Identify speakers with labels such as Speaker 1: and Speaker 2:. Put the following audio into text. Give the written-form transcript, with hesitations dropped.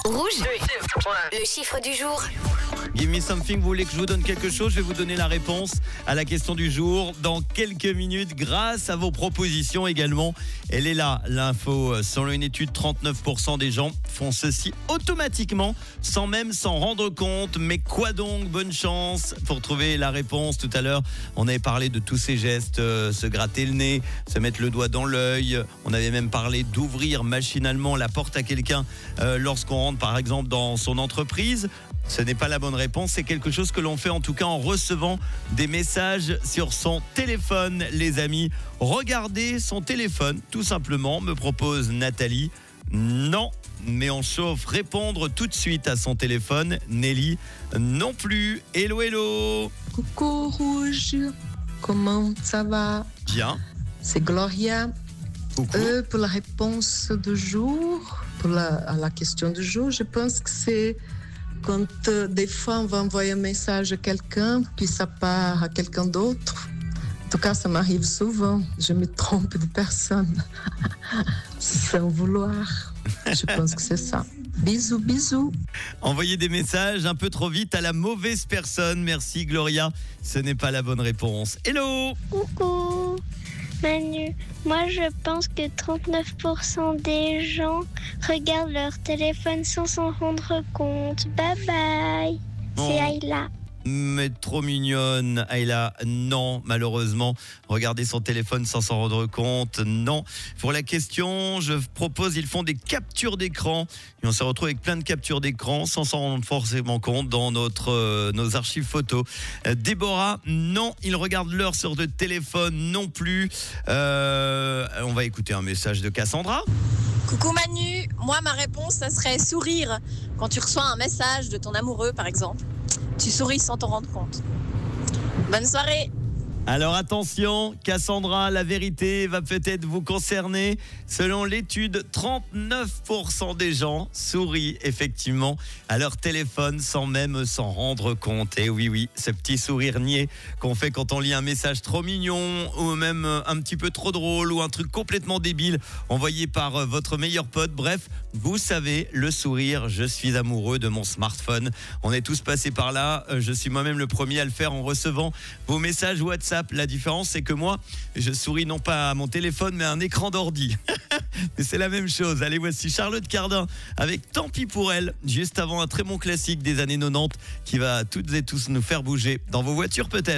Speaker 1: Rouge, le chiffre du jour.
Speaker 2: Give me something, vous voulez que je vous donne quelque chose? Je vais vous donner la réponse à la question du jour dans quelques minutes grâce à vos propositions également. Elle est là, l'info. Selon une étude, 39% des gens font ceci automatiquement sans même s'en rendre compte. Mais quoi donc? Bonne chance pour trouver la réponse. Tout à l'heure, on avait parlé de tous ces gestes, se gratter le nez, se mettre le doigt dans l'œil. On avait même parlé d'ouvrir machinalement la porte à quelqu'un lorsqu'on rentre par exemple dans son entreprise. Ce n'est pas la bonne réponse, c'est quelque chose que l'on fait en tout cas en recevant des messages sur son téléphone, les amis. Regardez son téléphone, tout simplement, me propose Nathalie. Non, mais on chauffe répondre tout de suite à son téléphone. Nelly, non plus. Hello, hello.
Speaker 3: Coucou Rouge, comment ça va?
Speaker 2: Bien.
Speaker 3: C'est Gloria.
Speaker 2: Coucou.
Speaker 3: Pour la réponse du jour, à la question du jour, je pense que c'est quand des fois on va envoyer un message à quelqu'un, puis ça part à quelqu'un d'autre. En tout cas, ça m'arrive souvent. Je me trompe de personne sans vouloir. Je pense que c'est ça. Bisous, bisous.
Speaker 2: Envoyer des messages un peu trop vite à la mauvaise personne. Merci Gloria. Ce n'est pas la bonne réponse. Hello.
Speaker 4: Coucou Manu, moi je pense que 39% des gens regardent leur téléphone sans s'en rendre compte. Bye bye. C'est Ayla.
Speaker 2: Mais trop mignonne, Ayla. Non, malheureusement, regarder son téléphone sans s'en rendre compte, non. Pour la question, je propose, ils font des captures d'écran et on se retrouve avec plein de captures d'écran sans s'en rendre forcément compte dans nos archives photos. Déborah, non, ils regardent l'heure sur le téléphone non plus. On va écouter un message de Cassandra.
Speaker 5: Coucou Manu, moi ma réponse ça serait sourire. Quand tu reçois un message de ton amoureux par exemple, tu souris sans t'en rendre compte. Bonne soirée.
Speaker 2: Alors attention, Cassandra, la vérité va peut-être vous concerner. Selon l'étude, 39% des gens sourient effectivement à leur téléphone sans même s'en rendre compte. Et oui, ce petit sourire niais qu'on fait quand on lit un message trop mignon ou même un petit peu trop drôle ou un truc complètement débile envoyé par votre meilleur pote. Bref, vous savez, le sourire, je suis amoureux de mon smartphone. On est tous passés par là. Je suis moi-même le premier à le faire en recevant vos messages WhatsApp. La différence, c'est que moi, je souris non pas à mon téléphone, mais à un écran d'ordi. Mais c'est la même chose. Allez, voici Charlotte Cardin avec Tant pis pour elle, juste avant un très bon classique des années 90 qui va toutes et tous nous faire bouger dans vos voitures peut-être.